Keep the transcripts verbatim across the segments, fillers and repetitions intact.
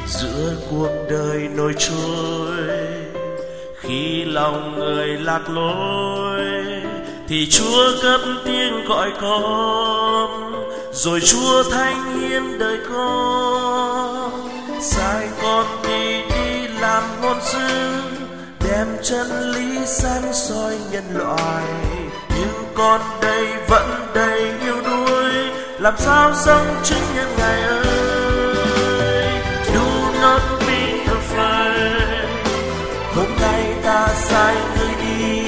giữa cuộc đời nổi trôi. Khi lòng người lạc lối thì Chúa cất tiếng gọi con, rồi Chúa thánh hiến đời con. Sai con đi đi làm ngôn sứ, đem chân lý sáng soi nhân loại. Nhưng con đây vẫn đầy yêu đuối, làm sao sống chứng nhân Ngài ơi. Do not be afraid, hôm nay ta sai người đi.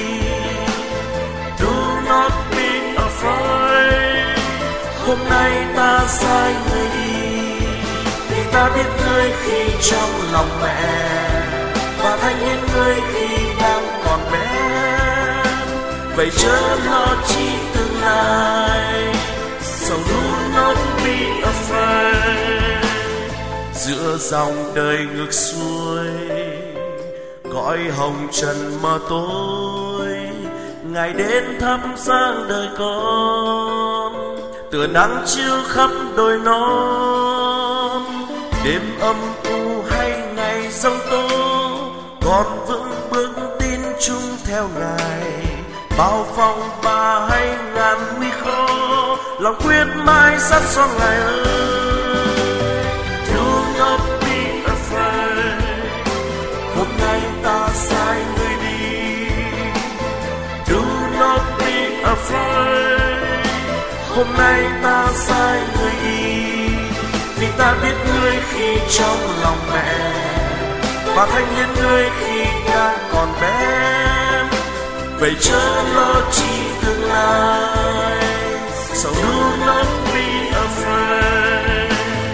Do not be afraid, hôm nay ta sai người đi. Vì ta biết ngươi khi trong lòng mẹ, và thanh hiến ngươi khi đang còn bé. Vậy chớ lo chi tương lai, so do not be afraid. Giữa dòng đời ngược xuôi, cõi hồng trần mờ tối, Ngài đến thăm sáng đời con, tựa nắng chiếu khắp đồi non. Đêm âm u hay ngày giông tố, con vững bước tin chung theo Ngài. Bao phong ba hay ngàn nguy khó, lòng quyết mãi sát son Ngài ơi. Do not be afraid, hôm nay ta sai người đi. Do not be afraid, hôm nay ta sai người đi. Vì ta biết ngươi khi trong lòng mẹ, và thanh hiến ngươi khi đang còn bé. Vậy chớ lo chi tương lai, so do not be afraid.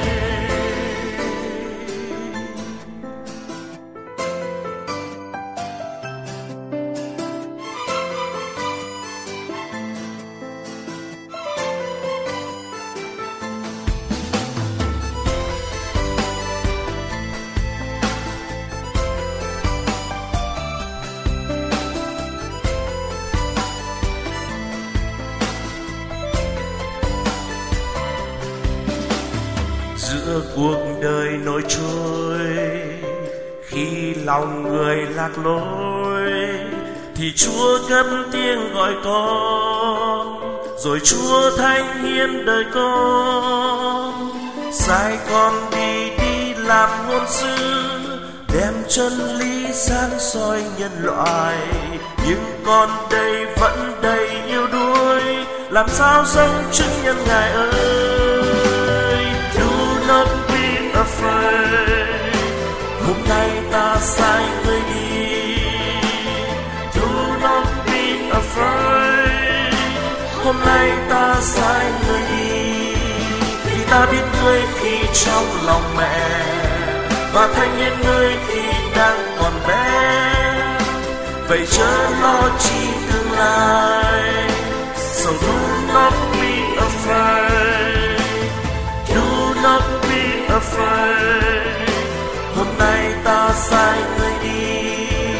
Giữa cuộc đời nổi trôi, khi lòng người lạc lối thì Chúa cất tiếng gọi con, rồi Chúa thánh hiến đời con. Sai con đi đi làm ngôn sứ, đem chân lý sáng soi nhân loại. Nhưng con đây vẫn đầy yêu đuối, làm sao sống chứng nhân Ngài ơi. Do not be afraid, hôm nay ta sai người đi. Do not be afraid, hôm nay ta sai người đi. Vì ta biết ngươi khi trong lòng mẹ, và thanh hiến ngươi khi đang còn bé. Vậy chớ lo chi tương lai, so do not be afraid. Do not be afraid, hôm nay ta sai người đi.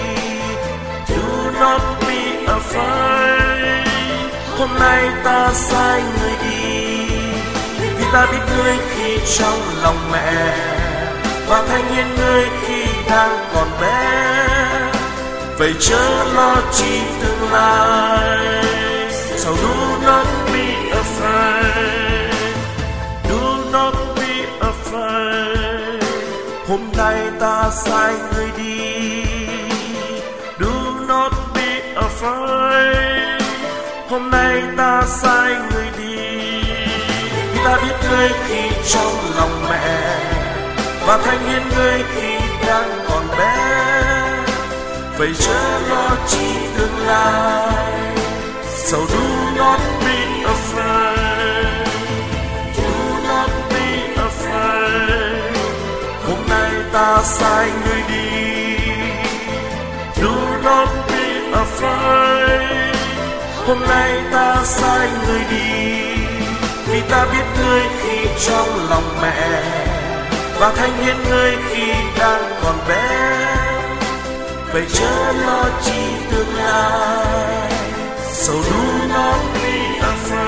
Do not be afraid, hôm nay ta sai người đi. Vì ta biết ngươi khi trong lòng mẹ, và thanh hiến ngươi khi đang còn bé. Vậy chớ lo chi tương lai, so do not be afraid. Do not be afraid, hôm nay ta sai người đi. Do not be afraid, hôm nay ta sai người đi. Vì ta biết ngươi khi trong lòng mẹ, và thanh hiến ngươi khi đang còn bé. Vậy chớ lo chi tương lai, so do not be afraid. Do not be afraid, hôm nay ta sai người đi. Do not be afraid, hôm nay ta sai người đi. Vì ta biết ngươi khi trong lòng mẹ, và thanh hiến ngươi khi đang còn bé. Vậy chớ lo chi tương lai, so do not be afraid.